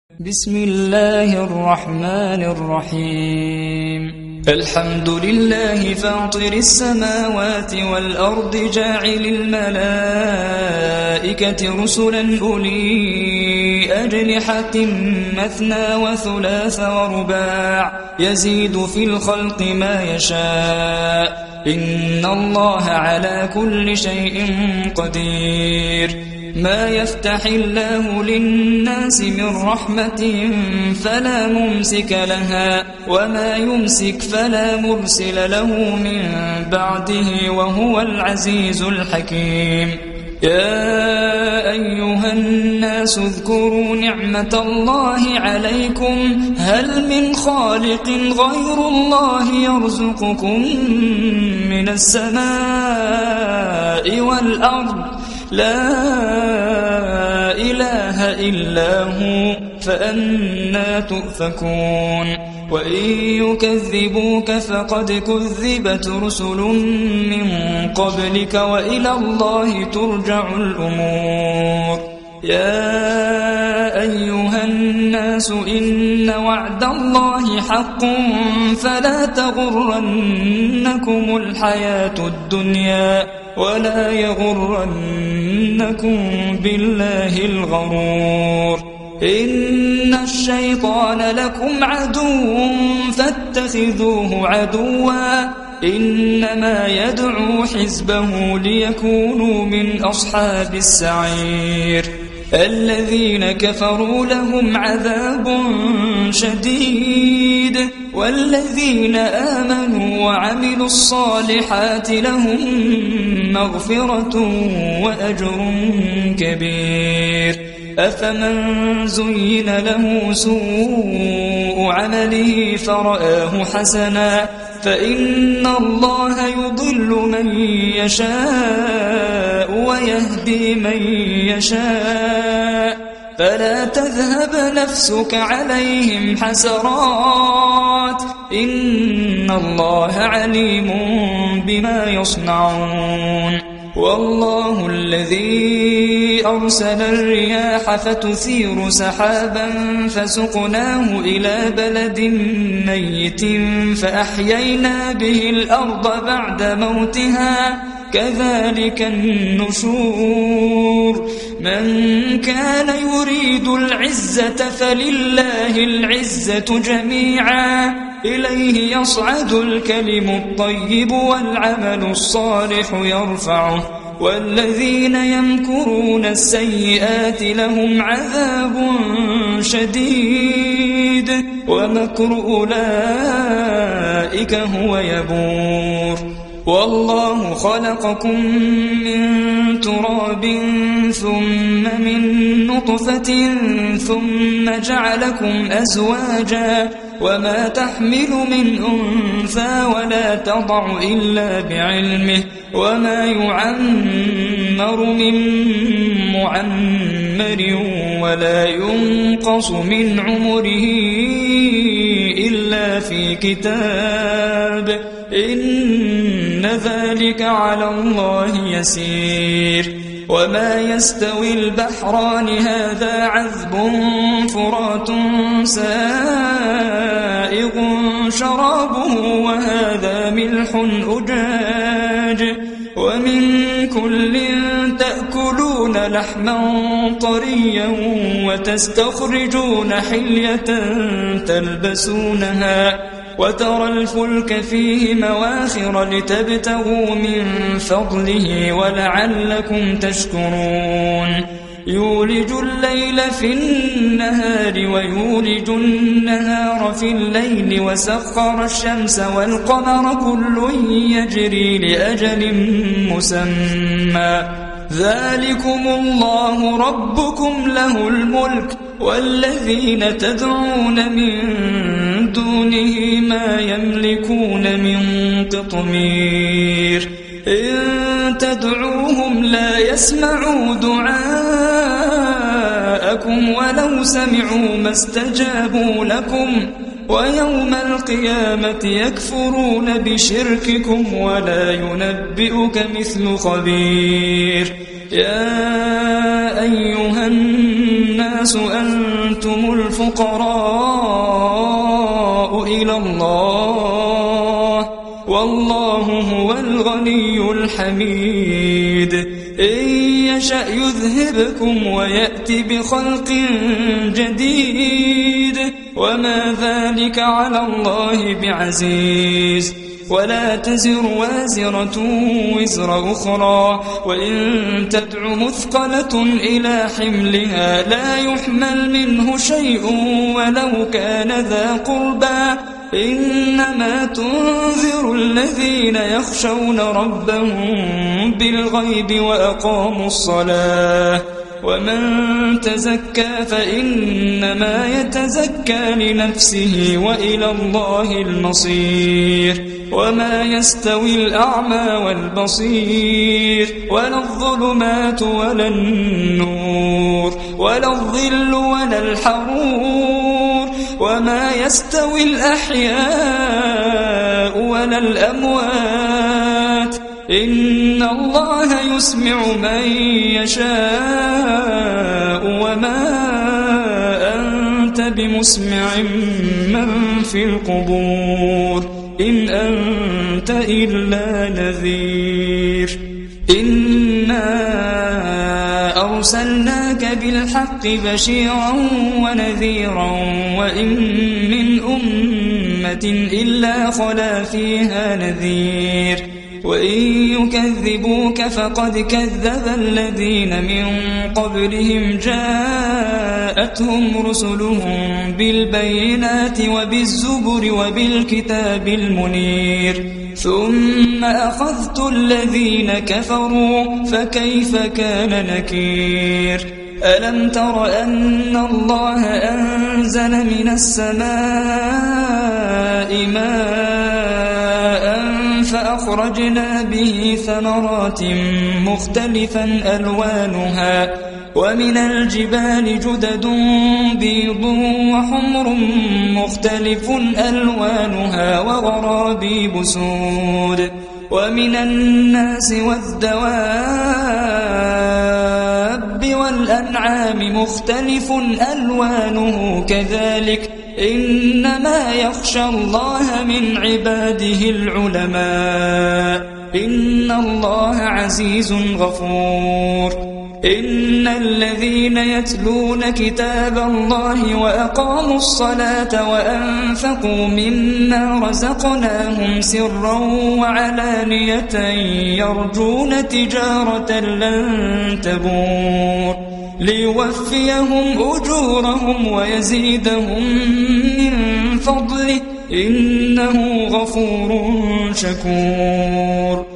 بسم الله الرحمن الرحيم الحمد لله فاطر السماوات والأرض جاعل الملائكة رسلا أولي أجنحة مثنى وثلاث ورباع يزيد في الخلق ما يشاء إن الله على كل شيء قدير ما يفتح الله للناس من رحمة فلا ممسك لها وما يمسك فلا مرسل له من بعده وهو العزيز الحكيم يا أيها الناس اذكروا نعمة الله عليكم هل من خالق غير الله يرزقكم من السماء والأرض لا إله إلا هو فأنى تؤفكون وإن يكذبوك فقد كذبت رسل من قبلك وإلى الله ترجع الأمور يا أيها الناس إن وعد الله حق فلا تغرنكم الحياة الدنيا ولا يغرنكم بالله الغرور إن الشيطان لكم عدو فاتخذوه عدوا إنما يدعو حزبه ليكونوا من أصحاب السعير الذين كفروا لهم عذاب شديد والذين آمنوا وعملوا الصالحات لهم مغفرة وأجر كبير أفمن زين له سوء عمله فرآه حسنا فإن الله يضل من يشاء ويهدي من يشاء فلا تذهب نفسك عليهم حسرات إن الله عليم بما يصنعون والله الذي أرسل الرياح فتثير سحابا فسقناه إلى بلد ميت فأحيينا به الأرض بعد موتها كذلك النشور من كان يريد العزة فلله العزة جميعا إليه يصعد الكلم الطيب والعمل الصالح يرفعه والذين يمكرون السيئات لهم عذاب شديد ومكر أولئك هو يبور والله خلقكم من تراب ثم من نطفة ثم جعلكم أزواجا وما تحمل من أنثى ولا تضع إلا بعلمه وما يعمر من معمر ولا ينقص من عمره إلا في كتاب إن ذلك على الله يسير وما يستوي البحران هذا عذب فرات سائغ شرابه وهذا ملح أجاج ومن كل تأكلون لحما طريا وتستخرجون حلية تلبسونها وترى الفلك فيه مواخر لتبتغوا من فضله ولعلكم تشكرون يولج الليل في النهار ويولج النهار في الليل وسخر الشمس والقمر كل يجري لأجل مسمى ذلكم الله ربكم له الملك والذين تدعون من دونه ما يملكون من قطمير إن تدعوهم لا يسمعوا دعاءكم ولو سمعوا ما استجابوا لكم ويوم القيامة يكفرون بشرككم ولا ينبئك مثل خبير يا أيها الناس أنتم الفقراء إلى الله والله هو الغني الحميد إن يشأ يذهبكم ويأتي بخلق جديد وما ذلك على الله بعزيز ولا تزر وازرة وزر أخرى وإن تدع مثقلة إلى حملها لا يحمل منه شيء ولو كان ذا قربى إنما تنذر الذين يخشون ربهم بالغيب وأقاموا الصلاة ومن تزكى فإنما يتزكى لنفسه وإلى الله المصير وما يستوي الأعمى والبصير ولا الظلمات ولا النور ولا الظل ولا الحرور وما يستوي الأحياء ولا الأموات إن الله يسمع من يشاء وما أنت بمسمع من في القبور إن أنت إلا نذير إنا أرسلناك بالحق بشيرا ونذيرا وإن من أمة إلا خلا فيها نذير وإن يكذبوك فقد كذب الذين من قبلهم جاءتهم رسلهم بالبينات وبالزبر وبالكتاب المنير ثم أخذت الذين كفروا فكيف كان نكير ألم تر أن الله أنزل من السماء ماء فأخرجنا به ثمرات مختلفا ألوانها ومن الجبال جدد بيض وحمر مختلف ألوانها وغرابيب سود ومن الناس والدواب والأنعام مختلف ألوانه كذلك إنما يخشى الله من عباده العلماء إن الله عزيز غفور إن الذين يتلون كتاب الله وأقاموا الصلاة وأنفقوا مما رزقناهم سرا وعلانية يرجون تجارة لن تبور ليوفيهم أجورهم ويزيدهم من فضله إنه غفور شكور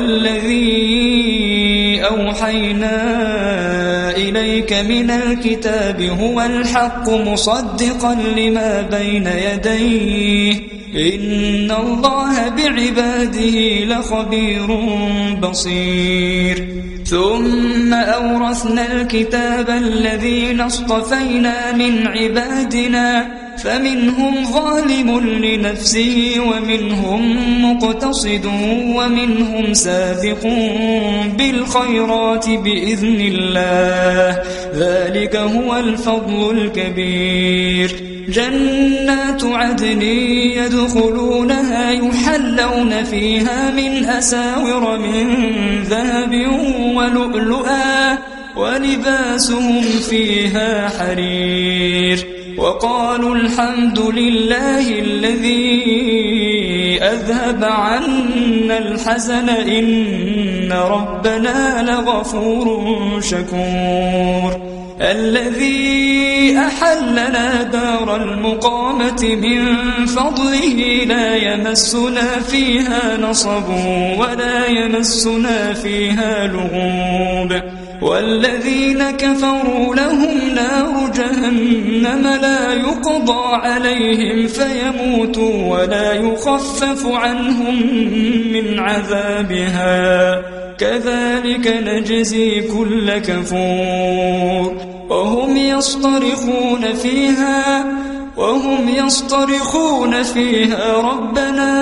والذي أوحينا إليك من الكتاب هو الحق مصدقا لما بين يديه إن الله بعباده لخبير بصير ثم أورثنا الكتاب الذين اصطفينا من عبادنا فمنهم ظالم لنفسه ومنهم مقتصد ومنهم سابق بالخيرات بإذن الله ذلك هو الفضل الكبير جنات عدن يدخلونها يحلون فيها من أساور من ذهب ولؤلؤا ولباسهم فيها حرير وقالوا الحمد لله الذي أذهب عنا الحزن إن ربنا لغفور شكور الذي أحلنا دار المقامة من فضله لا يمسنا فيها نصب ولا يمسنا فيها لغوب والذين كفروا لهم نار جهنم لا يقضى عليهم فيموتوا ولا يخفف عنهم من عذابها كذلك نجزي كل كفور وهم يصطرخون فيها وهم يصطرخون فيها ربنا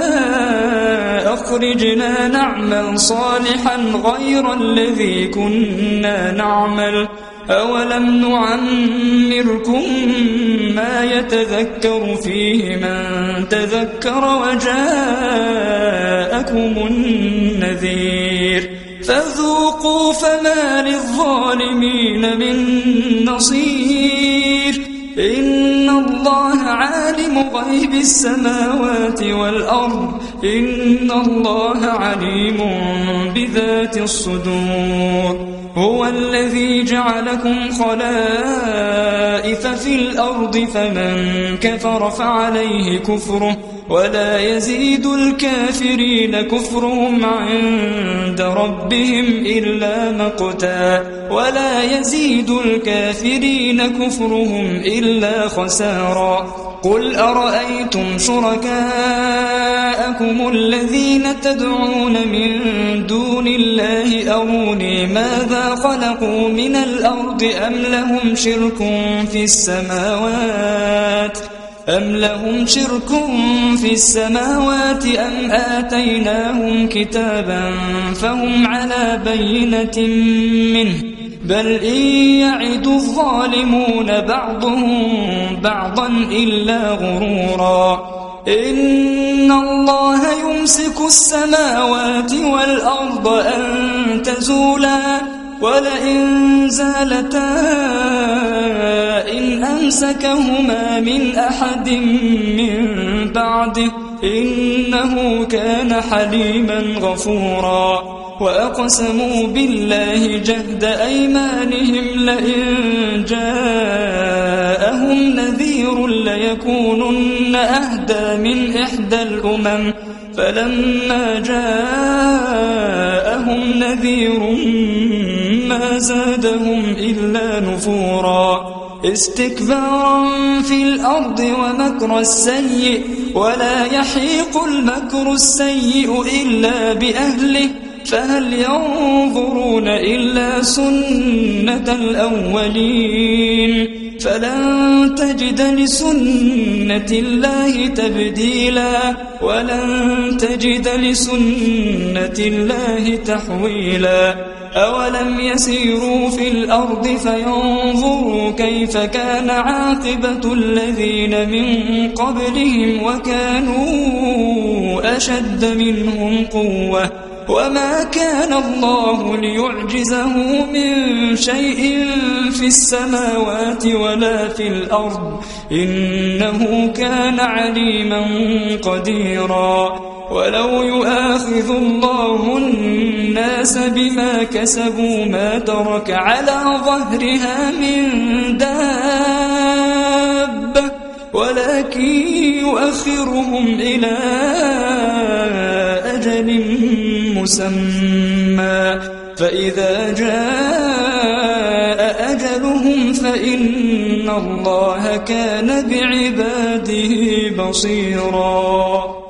أخرجنا نعمل صالحا غير الذي كنا نعمل أولم نعمركم ما يتذكر فيه من تذكر وجاءكم النذير فذوقوا فما للظالمين من نصير إن الله عالم غيب السماوات والأرض إن الله عليم بذات الصدور هو الذي جعلكم خلائف في الأرض فمن كفر فعليه كفره ولا يزيد الكافرين كفرهم عند ربهم إلا مقتا ولا يزيد الكافرين كفرهم إلا خسارا قل أرأيتم شركاءكم الذين تدعون من دون الله أروني ماذا خلقوا من الأرض أم لهم شرك في السماوات أم آتيناهم كتابا فهم على بينة منه بل إن يعد الظالمون بعضهم بعضا إلا غرورا إن الله يمسك السماوات والأرض أن تزولا ولئن زالتا إن أمسكهما من أحد من بعده إنه كان حليما غفورا وأقسموا بالله جهد أيمانهم لئن جاءهم نذير ليكونن أهدى من إحدى الأمم فلما جاءهم نذير ما زادهم إلا نفورا استكبارا في الأرض ومكر السيء ولا يحيق المكر السيء إلا بأهله فهل ينظرون إلا سنة الأولين فلن تجد لسنة الله تبديلا ولن تجد لسنة الله تحويلا أولم يسيروا في الأرض فينظروا كيف كان عاقبة الذين من قبلهم وكانوا أشد منهم قوة وما كان الله ليعجزه من شيء في السماوات ولا في الأرض إنه كان عليما قديرا ولو يؤاخذ الله الناس بما كسبوا ما ترك على ظهرها من دابة ولكن يؤخرهم إلى أجل مسمى فإذا جاء أجلهم فإن الله كان بعباده بصيرا